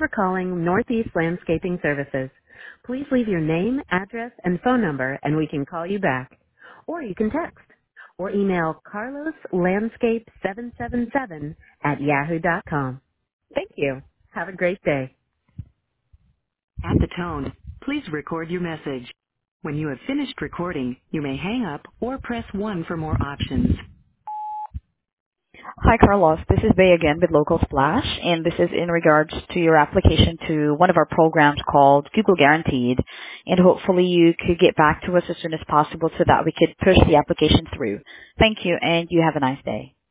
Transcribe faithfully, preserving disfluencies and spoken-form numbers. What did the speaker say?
for calling Northeast Landscaping Services. Please leave your name, address, and phone number, and we can call you back. Or you can text or email carlos landscape seven seven seven at yahoo dot com. Thank you. Have a great day. At the tone, please record your message. When you have finished recording, you may hang up or press one for more options. Hi, Carlos. This is Bay again with Local Splash, and this is in regards to your application to one of our programs called Google Guaranteed. And hopefully you could get back to us as soon as possible so that we could push the application through. Thank you, and you have a nice day.